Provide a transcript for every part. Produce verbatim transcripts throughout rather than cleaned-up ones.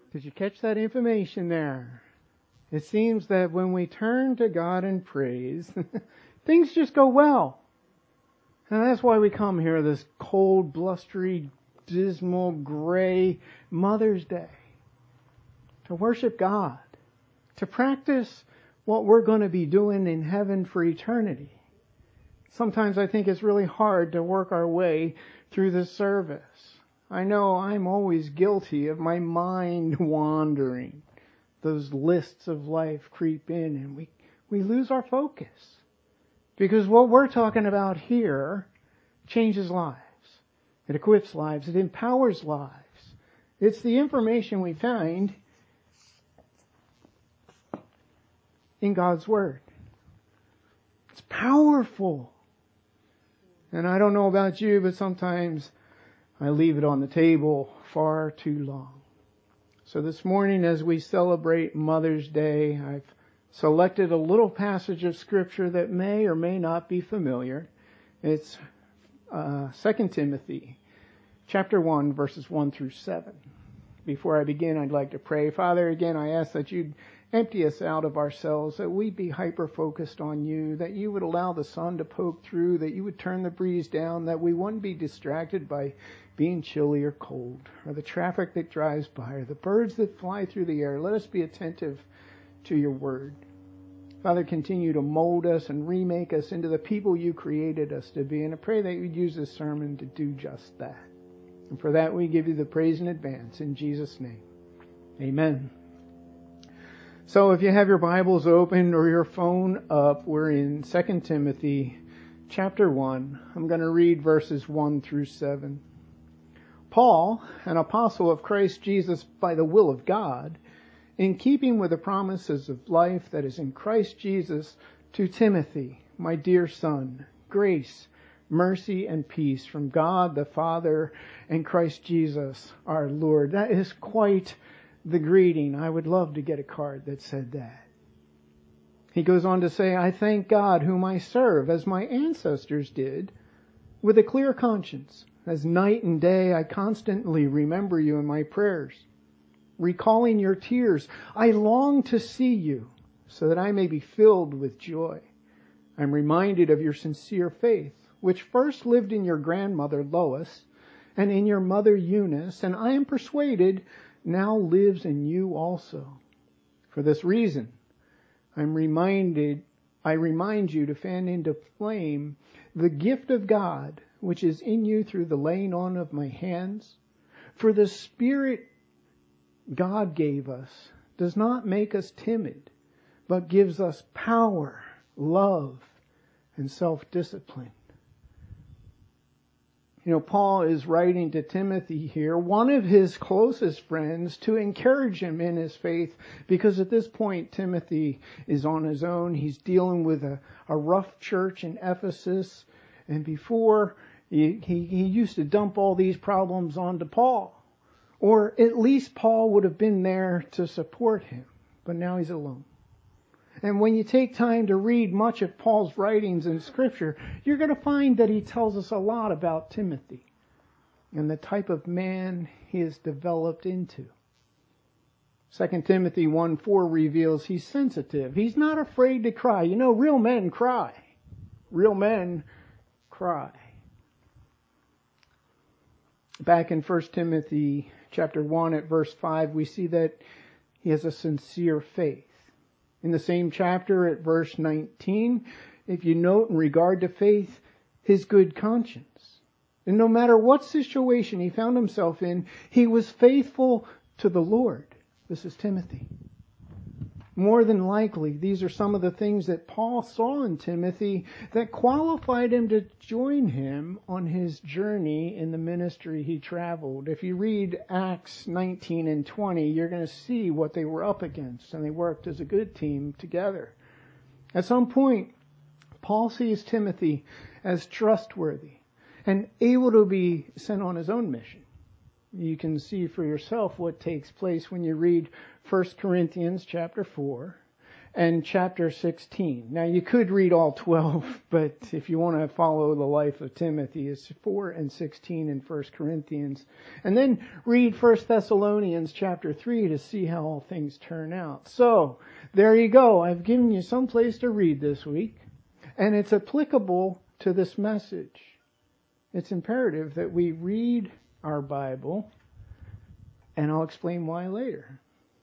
Did you catch that information there? It seems that when we turn to God in praise, things just go well. And that's why we come here this cold, blustery, dismal, gray Mother's Day. To worship God. To practice what we're going to be doing in heaven for eternity. Sometimes I think it's really hard to work our way through this service. I know I'm always guilty of my mind wandering. Those lists of life creep in and we, we lose our focus. Because what we're talking about here changes lives. It equips lives. It empowers lives. It's the information we find in God's Word. It's powerful. And I don't know about you, but sometimes I leave it on the table far too long. So this morning, as we celebrate Mother's Day, I've selected a little passage of Scripture that may or may not be familiar. It's uh, Second Timothy, chapter one, verses one through seven. Before I begin, I'd like to pray. Father, again, I ask that you'd empty us out of ourselves, that we'd be hyper-focused on you, that you would allow the sun to poke through, that you would turn the breeze down, that we wouldn't be distracted by being chilly or cold, or the traffic that drives by, or the birds that fly through the air. Let us be attentive to your word. Father, continue to mold us and remake us into the people you created us to be, and I pray that you'd use this sermon to do just that. And for that, we give you the praise in advance, in Jesus' name. Amen. So if you have your Bibles open or your phone up, we're in Second Timothy chapter one. I'm going to read verses one through seven. Paul, an apostle of Christ Jesus by the will of God, in keeping with the promises of life that is in Christ Jesus, to Timothy, my dear son, grace, mercy, and peace from God the Father and Christ Jesus our Lord. That is quite the greeting. I would love to get a card that said that. He goes on to say, I thank God whom I serve as my ancestors did with a clear conscience. As night and day I constantly remember you in my prayers. Recalling your tears, I long to see you so that I may be filled with joy. I'm reminded of your sincere faith, which first lived in your grandmother Lois and in your mother Eunice, and I am persuaded now lives in you also. For this reason, I'm reminded, I remind you to fan into flame the gift of God, which is in you through the laying on of my hands. For the Spirit God gave us does not make us timid, but gives us power, love, and self-discipline. You know, Paul is writing to Timothy here, one of his closest friends, to encourage him in his faith, because at this point Timothy is on his own. He's dealing with a, a rough church in Ephesus, and before he, he, he used to dump all these problems onto Paul. Or at least Paul would have been there to support him, but now he's alone. And when you take time to read much of Paul's writings in Scripture, you're going to find that he tells us a lot about Timothy and the type of man he is developed into. Second Timothy one four reveals he's sensitive. He's not afraid to cry. You know, real men cry. Real men cry. Back in First Timothy chapter one at verse five, we see that he has a sincere faith. In the same chapter at verse nineteen, if you note in regard to faith, his good conscience. And no matter what situation he found himself in, he was faithful to the Lord. This is Timothy. More than likely, these are some of the things that Paul saw in Timothy that qualified him to join him on his journey in the ministry he traveled. If you read Acts nineteen and twenty, you're going to see what they were up against, and they worked as a good team together. At some point, Paul sees Timothy as trustworthy and able to be sent on his own mission. You can see for yourself what takes place when you read First Corinthians chapter four and chapter sixteen. Now you could read all twelve, but if you want to follow the life of Timothy, it's four and sixteen in First Corinthians. And then read First Thessalonians chapter three to see how all things turn out. So, there you go. I've given you some place to read this week, and it's applicable to this message. It's imperative that we read our Bible, and I'll explain why later.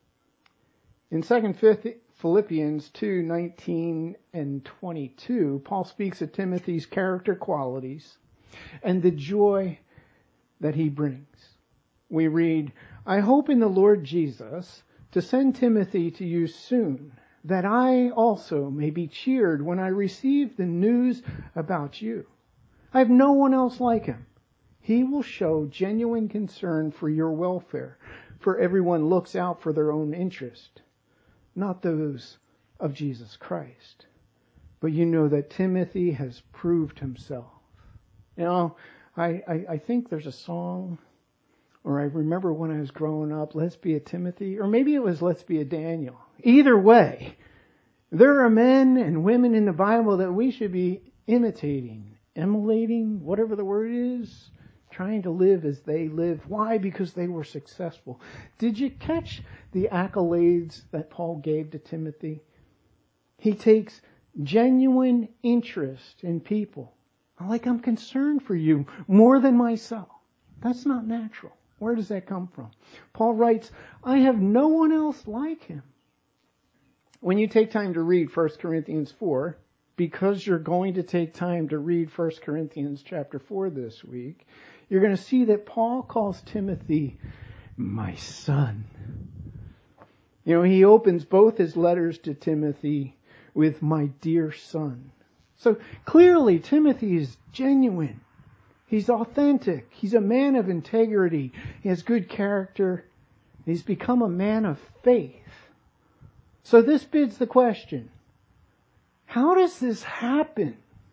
In Second Philippians two nineteen and twenty-two, Paul speaks of Timothy's character qualities and the joy that he brings. We read, "I hope in the Lord Jesus to send Timothy to you soon, that I also may be cheered when I receive the news about you. I have no one else like him. He will show genuine concern for your welfare, for everyone looks out for their own interest, not those of Jesus Christ. But you know that Timothy has proved himself." You know, I, I, I think there's a song, or I remember when I was growing up, "Let's Be a Timothy," or maybe it was "Let's Be a Daniel." Either way, there are men and women in the Bible that we should be imitating, emulating, whatever the word is, trying to live as they lived. Why? Because they were successful. Did you catch the accolades that Paul gave to Timothy? He takes genuine interest in people. Like, I'm concerned for you more than myself. That's not natural. Where does that come from? Paul writes, "I have no one else like him." When you take time to read First Corinthians four, because you're going to take time to read First Corinthians chapter four this week, you're going to see that Paul calls Timothy my son. You know, he opens both his letters to Timothy with my dear son. So clearly Timothy is genuine. He's authentic. He's a man of integrity. He has good character. He's become a man of faith. So this bids the question, how does this happen?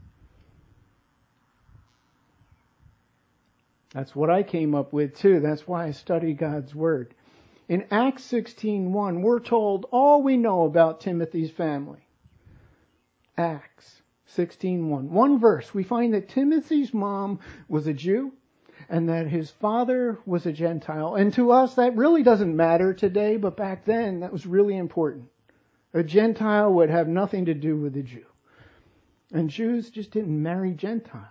That's what I came up with too. That's why I study God's Word. In Acts sixteen one, we're told all we know about Timothy's family. Acts sixteen one. One verse, we find that Timothy's mom was a Jew and that his father was a Gentile. And to us, that really doesn't matter today, but back then, that was really important. A Gentile would have nothing to do with a Jew. And Jews just didn't marry Gentiles.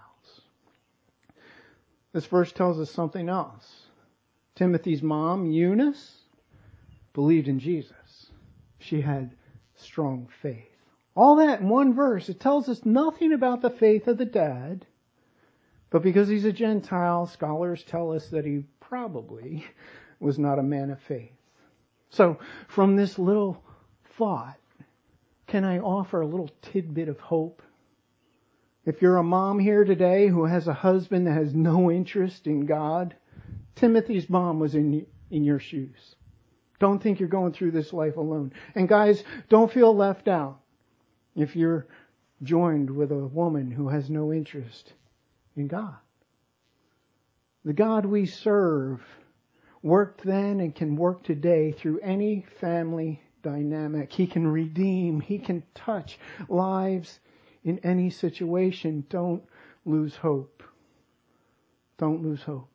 This verse tells us something else. Timothy's mom, Eunice, believed in Jesus. She had strong faith. All that in one verse. It tells us nothing about the faith of the dad. But because he's a Gentile, scholars tell us that he probably was not a man of faith. So, from this little thought, can I offer a little tidbit of hope? If you're a mom here today who has a husband that has no interest in God, Timothy's mom was in, in your shoes. Don't think you're going through this life alone. And guys, don't feel left out if you're joined with a woman who has no interest in God. The God we serve worked then and can work today through any family dynamic. He can redeem. He can touch lives in any situation. Don't lose hope. Don't lose hope.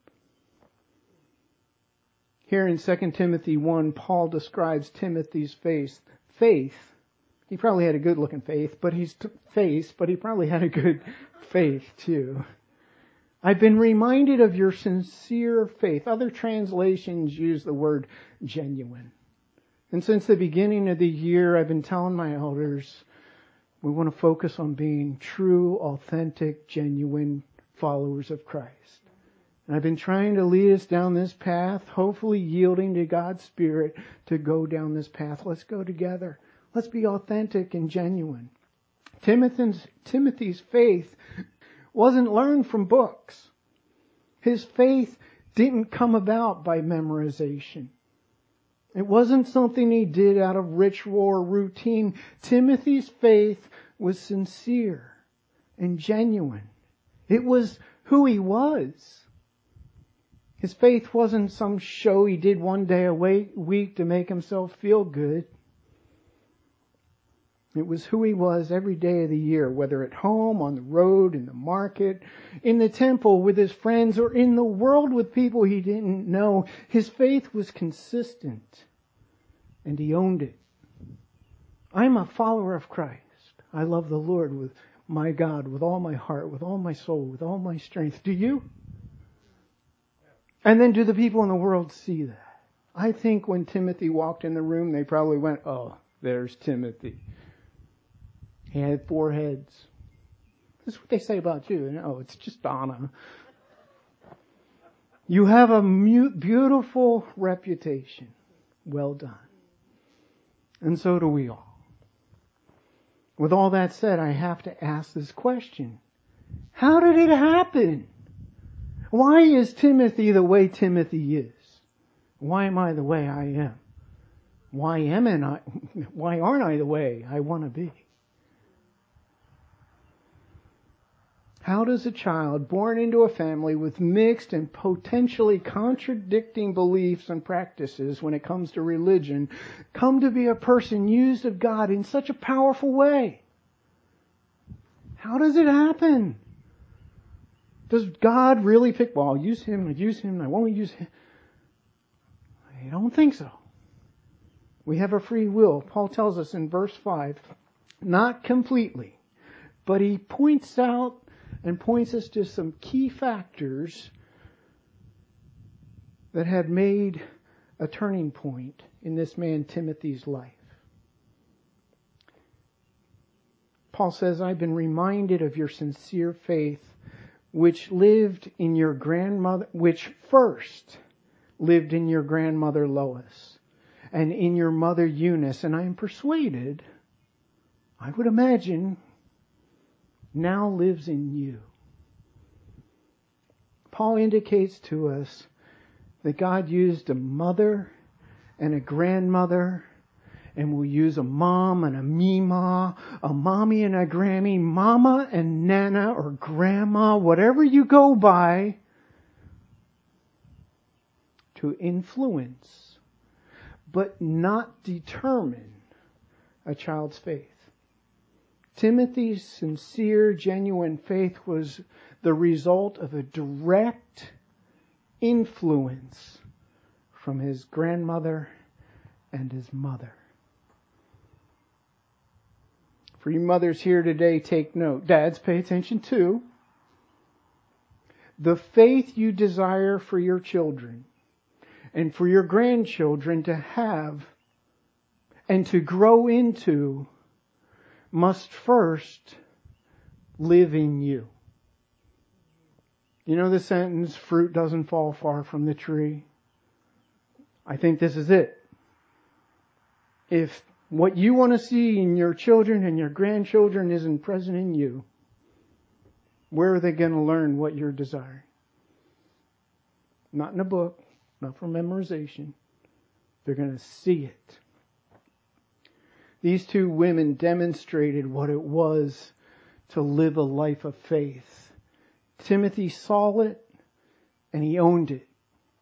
Here in Second Timothy one, Paul describes Timothy's faith. Faith. He probably had a good looking faith, but he's t- face, but he probably had a good faith too. I've been reminded of your sincere faith. Other translations use the word genuine. And since the beginning of the year, I've been telling my elders, we want to focus on being true, authentic, genuine followers of Christ. And I've been trying to lead us down this path, hopefully yielding to God's Spirit to go down this path. Let's go together. Let's be authentic and genuine. Timothy's, Timothy's faith wasn't learned from books. His faith didn't come about by memorization. It wasn't something he did out of ritual or routine. Timothy's faith was sincere and genuine. It was who he was. His faith wasn't some show he did one day a week to make himself feel good. It was who he was every day of the year, whether at home, on the road, in the market, in the temple with his friends, or in the world with people he didn't know. His faith was consistent, and he owned it. I'm a follower of Christ. I love the Lord with my God, with all my heart, with all my soul, with all my strength. Do you? And then do the people in the world see that? I think when Timothy walked in the room, they probably went, oh, there's Timothy. He had four heads. This is what they say about you. No, it's just Donna. You have a mu- beautiful reputation. Well done. And so do we all. With all that said, I have to ask this question. How did it happen? Why is Timothy the way Timothy is? Why am I the way I am? Why am I, why aren't I the way I want to be? How does a child born into a family with mixed and potentially contradicting beliefs and practices when it comes to religion come to be a person used of God in such a powerful way? How does it happen? Does God really pick, well, I'll use him, I'll use him, I won't use him? I don't think so. We have a free will. Paul tells us in verse five, not completely, but he points out and points us to some key factors that had made a turning point in this man Timothy's life. Paul says, I've been reminded of your sincere faith, which lived in your grandmother, which first lived in your grandmother Lois and in your mother Eunice, and I am persuaded, I would imagine, now lives in you. Paul indicates to us that God used a mother and a grandmother, and will use a mom and a meemaw, a mommy and a grammy, mama and nana or grandma, whatever you go by, to influence, but not determine a child's faith. Timothy's sincere, genuine faith was the result of a direct influence from his grandmother and his mother. For you mothers here today, take note. Dads, pay attention too. The faith you desire for your children and for your grandchildren to have and to grow into must first live in you. You know the sentence, fruit doesn't fall far from the tree? I think this is it. If what you want to see in your children and your grandchildren isn't present in you, where are they going to learn what you're desiring? Not in a book, not from memorization. They're going to see it. These two women demonstrated what it was to live a life of faith. Timothy saw it and he owned it.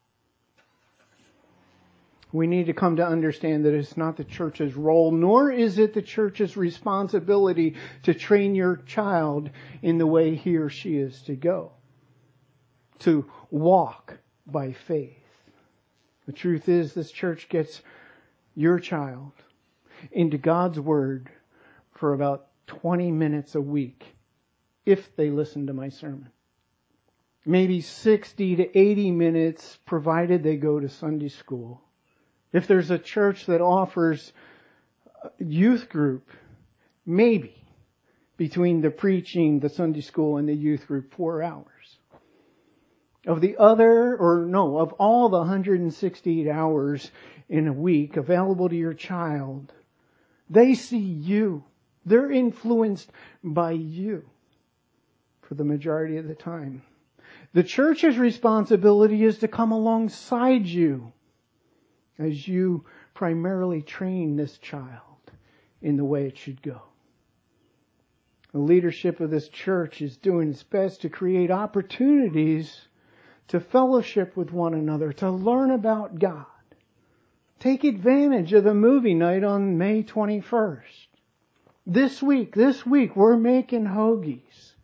We need to come to understand that it's not the church's role, nor is it the church's responsibility to train your child in the way he or she is to go, to walk by faith. The truth is, this church gets your child into God's Word for about twenty minutes a week, if they listen to my sermon. Maybe sixty to eighty minutes, provided they go to Sunday school. If there's a church that offers youth group, maybe between the preaching, the Sunday school, and the youth group, four hours. Of the other, or no, of all the one hundred sixty-eight hours in a week available to your child, they see you. They're influenced by you for the majority of the time. The church's responsibility is to come alongside you as you primarily train this child in the way it should go. The leadership of this church is doing its best to create opportunities to fellowship with one another, to learn about God. Take advantage of the movie night on May twenty-first. This week, this week, we're making hoagies.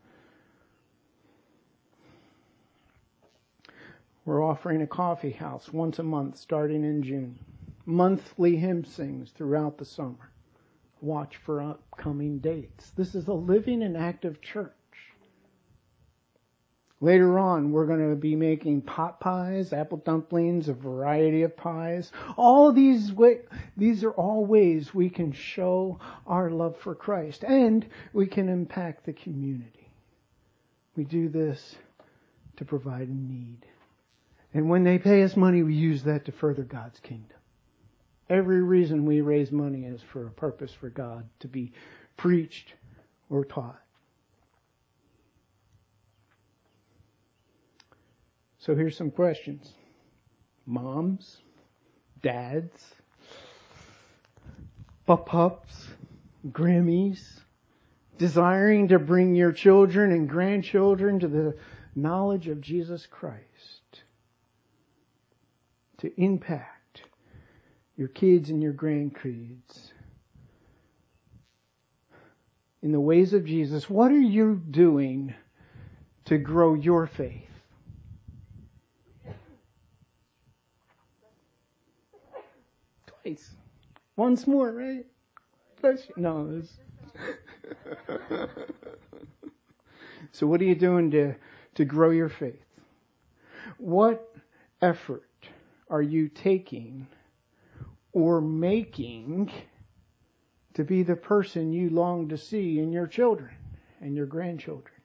We're offering a coffee house once a month starting in June. Monthly hymn sings throughout the summer. Watch for upcoming dates. This is a living and active church. Later on, we're going to be making pot pies, apple dumplings, a variety of pies. All these way, these are all ways we can show our love for Christ, and we can impact the community. We do this to provide a need. And when they pay us money, we use that to further God's kingdom. Every reason we raise money is for a purpose for God to be preached or taught. So here's some questions. Moms, dads, pup-pups, Grammies, desiring to bring your children and grandchildren to the knowledge of Jesus Christ, to impact your kids and your grandkids in the ways of Jesus. What are you doing to grow your faith? Twice. Once more, right? No. So what are you doing to, to grow your faith? What effort are you taking or making to be the person you long to see in your children and your grandchildren?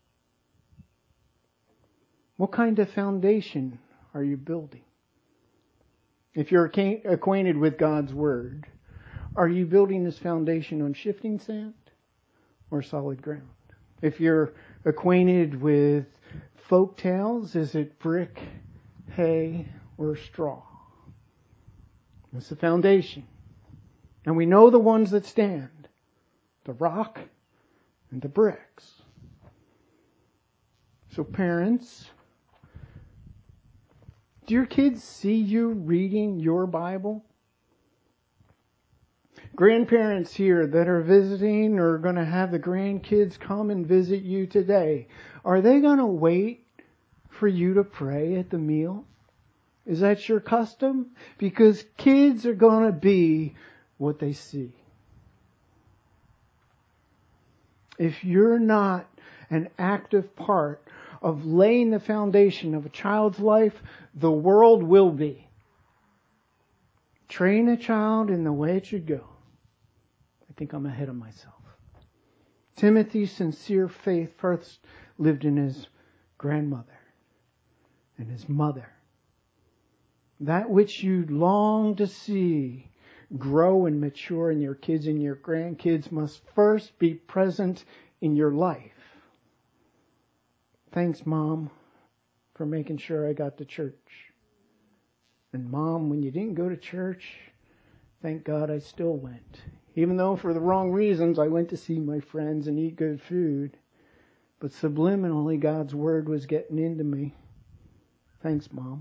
What kind of foundation are you building? If you're acquainted with God's Word, are you building this foundation on shifting sand or solid ground? If you're acquainted with folk tales, is it brick, hay, or straw? It's the foundation. And we know the ones that stand. The rock and the bricks. So parents, do your kids see you reading your Bible? Grandparents here that are visiting or are going to have the grandkids come and visit you today, are they going to wait for you to pray at the meal? Is that your custom? Because kids are going to be what they see. If you're not an active part of laying the foundation of a child's life, the world will be. Train a child in the way it should go. I think I'm ahead of myself. Timothy's sincere faith first lived in his grandmother and his mother. That which you long to see grow and mature in your kids and your grandkids must first be present in your life. Thanks, Mom, for making sure I got to church. And Mom, when you didn't go to church, thank God I still went. Even though for the wrong reasons, I went to see my friends and eat good food. But subliminally, God's Word was getting into me. Thanks, Mom.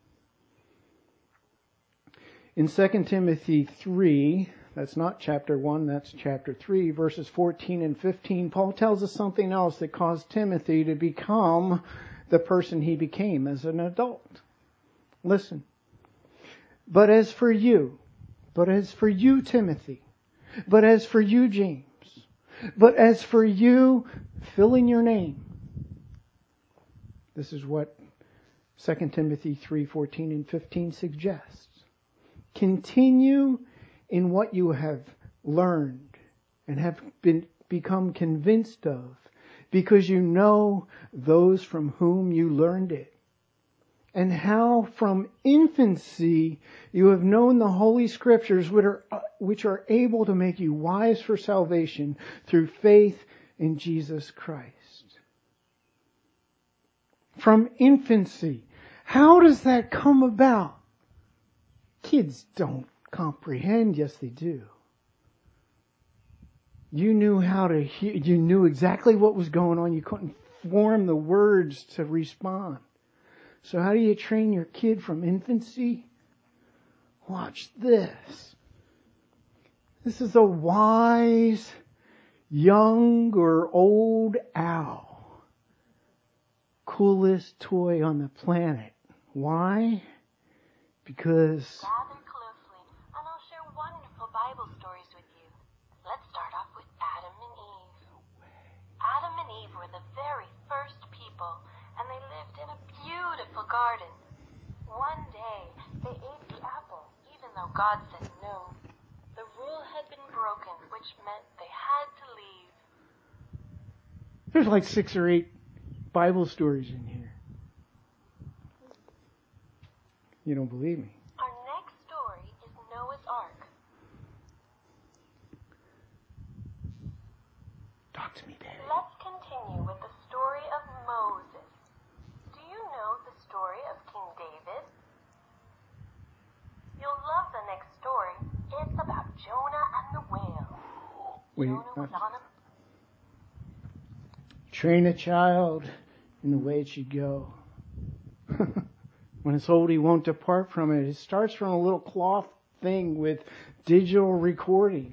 In Second Timothy three, that's not chapter one, that's chapter three, verses fourteen and fifteen, Paul tells us something else that caused Timothy to become the person he became as an adult. Listen. But as for you, but as for you, Timothy, but as for you, James, but as for you, fill in your name. This is what Second Timothy three, fourteen and fifteen suggests. Continue in what you have learned and have been become convinced of, because you know those from whom you learned it, and how from infancy you have known the Holy Scriptures, which are, which are able to make you wise for salvation through faith in Jesus Christ. From infancy. How does that come about? Kids don't comprehend. Yes, they do. You knew how to hear. You knew exactly what was going on. You couldn't form the words to respond. So how do you train your kid from infancy? Watch this. This is a wise young or old owl. Coolest toy on the planet. Why? Because gather closely and I'll share wonderful Bible stories with you. Let's start off with Adam and Eve. Adam and Eve were the very first people, and they lived in a beautiful garden. One day, they ate the apple, even though God said no. The rule had been broken, which meant they had to leave. There's like six or eight Bible stories in here. You don't believe me? Our next story is Noah's Ark. Talk to me, Daddy. Let's continue with the story of Moses. Do you know the story of King David? You'll love the next story. It's about Jonah and the whale. Wait, Jonah was uh, on a... Train a child in the way it should go. When it's old, he won't depart from it. It starts from a little cloth thing with digital recordings.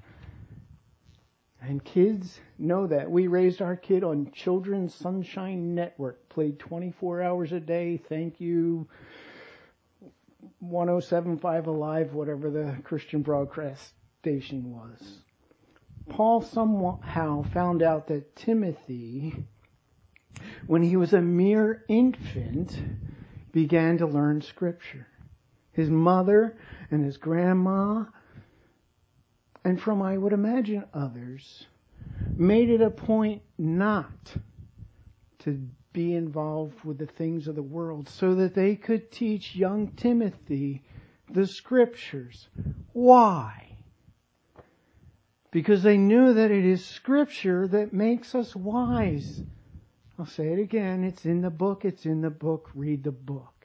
And kids know that. We raised our kid on Children's Sunshine Network. Played twenty-four hours a day. Thank you. one oh seven point five Alive, whatever the Christian broadcast station was. Paul somehow found out that Timothy, when he was a mere infant, began to learn Scripture. His mother and his grandma, and from, I would imagine, others, made it a point not to be involved with the things of the world so that they could teach young Timothy the Scriptures. Why? Because they knew that it is Scripture that makes us wise. I'll say it again. It's in the book. It's in the book. Read the book.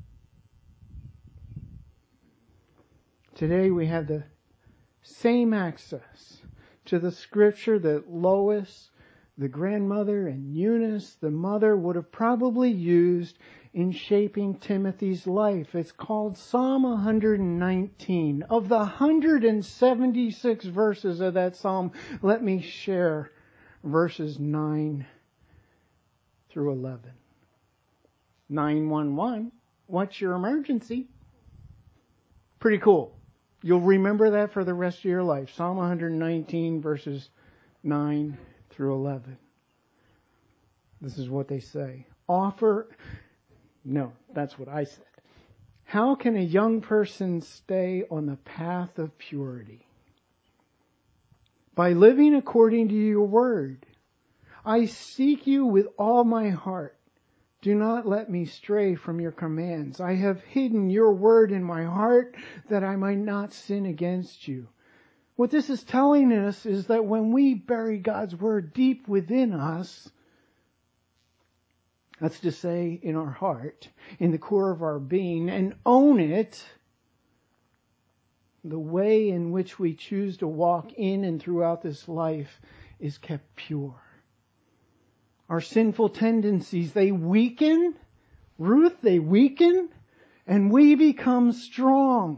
Today we have the same access to the Scripture that Lois, the grandmother, and Eunice, the mother, would have probably used in shaping Timothy's life. It's called Psalm one nineteen. Of the one hundred seventy-six verses of that psalm, let me share verses nine through eleven. nine one one. What's your emergency? Pretty cool. You'll remember that for the rest of your life. Psalm one nineteen verses nine through eleven. This is what they say. Offer, no, that's what I said. How can a young person stay on the path of purity? By living according to your word. I seek you with all my heart. Do not let me stray from your commands. I have hidden your word in my heart that I might not sin against you. What this is telling us is that when we bury God's word deep within us, that's to say in our heart, in the core of our being, and own it, the way in which we choose to walk in and throughout this life is kept pure. Our sinful tendencies, they weaken. Ruth, they weaken. And we become strong.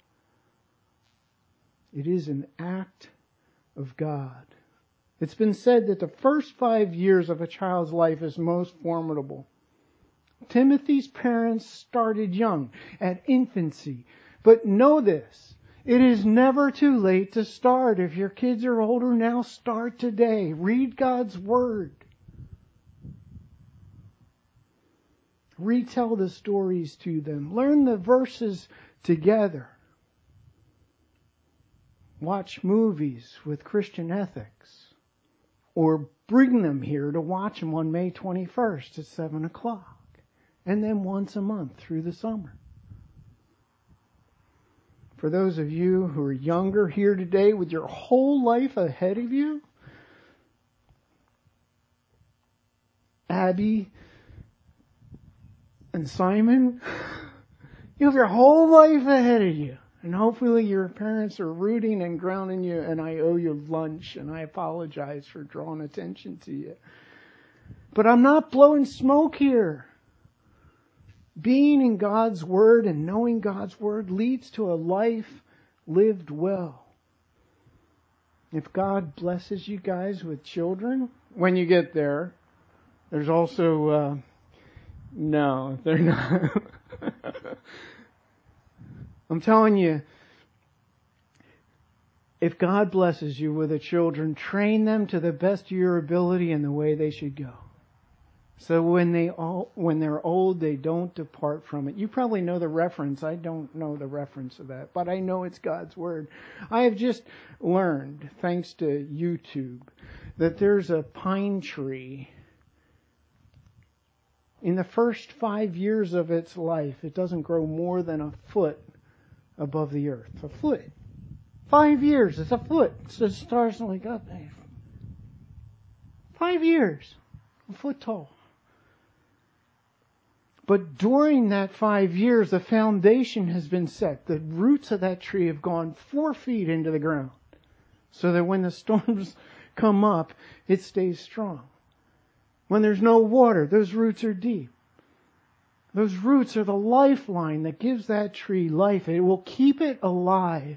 It is an act of God. It's been said that the first five years of a child's life is most formidable. Timothy's parents started young, at infancy. But know this, it is never too late to start. If your kids are older now, start today. Read God's Word. Retell the stories to them. Learn the verses together. Watch movies with Christian ethics. Or bring them here to watch them on May twenty-first at seven o'clock. And then once a month through the summer. For those of you who are younger here today with your whole life ahead of you, Abby and Simon, you have your whole life ahead of you. And hopefully your parents are rooting and grounding you, and I owe you lunch, and I apologize for drawing attention to you. But I'm not blowing smoke here. Being in God's Word and knowing God's Word leads to a life lived well. If God blesses you guys with children, when you get there, there's also, uh, no, they're not. I'm telling you, if God blesses you with the children, train them to the best of your ability in the way they should go. So when they all, when they're old, they don't depart from it. You probably know the reference. I don't know the reference of that, but I know it's God's Word. I have just learned, thanks to YouTube, that there's a pine tree. In the first five years of its life, it doesn't grow more than a foot above the earth. A foot. Five years, it's a foot. So it starts like up there. Five years, a foot tall. But during that five years, the foundation has been set. The roots of that tree have gone four feet into the ground. So that when the storms come up, it stays strong. When there's no water, those roots are deep. Those roots are the lifeline that gives that tree life. It will keep it alive.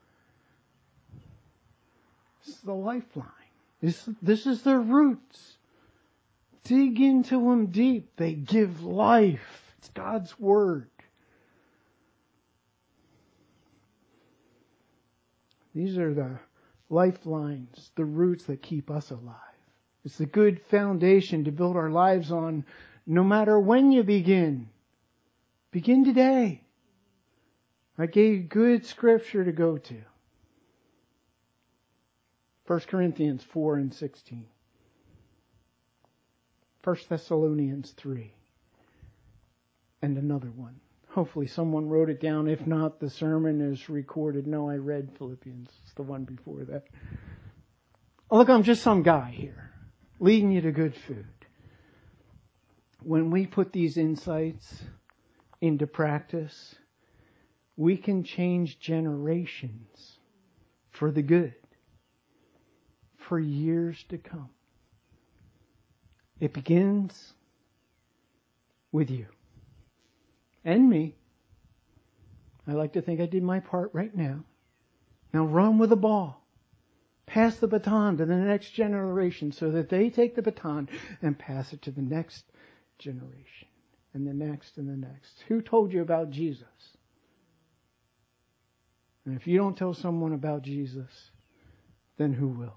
This is the lifeline. This, this is their roots. Dig into them deep. They give life. It's God's Word. These are the lifelines, the roots that keep us alive. It's a good foundation to build our lives on, no matter when you begin. Begin today. I gave good scripture to go to. First Corinthians four and sixteen. First Thessalonians three. And another one. Hopefully someone wrote it down. If not, the sermon is recorded. No, I read Philippians. It's the one before that. Oh, look, I'm just some guy here, leading you to good food. When we put these insights into practice, we can change generations for the good, for years to come. It begins with you and me. I like to think I did my part right now. Now run with the ball. Pass the baton to the next generation so that they take the baton and pass it to the next generation and the next and the next. Who told you about Jesus? And if you don't tell someone about Jesus, then who will?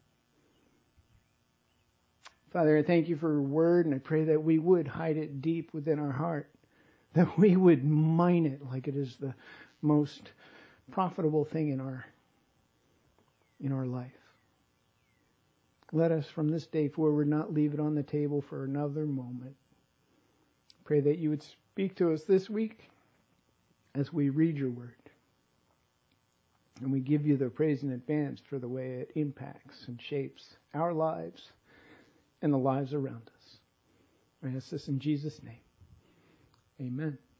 Father, I thank you for your word, and I pray that we would hide it deep within our heart, that we would mine it like it is the most profitable thing in our in our life. Let us from this day forward not leave it on the table for another moment. Pray that you would speak to us this week as we read your word. And we give you the praise in advance for the way it impacts and shapes our lives and the lives around us. I ask this in Jesus' name. Amen.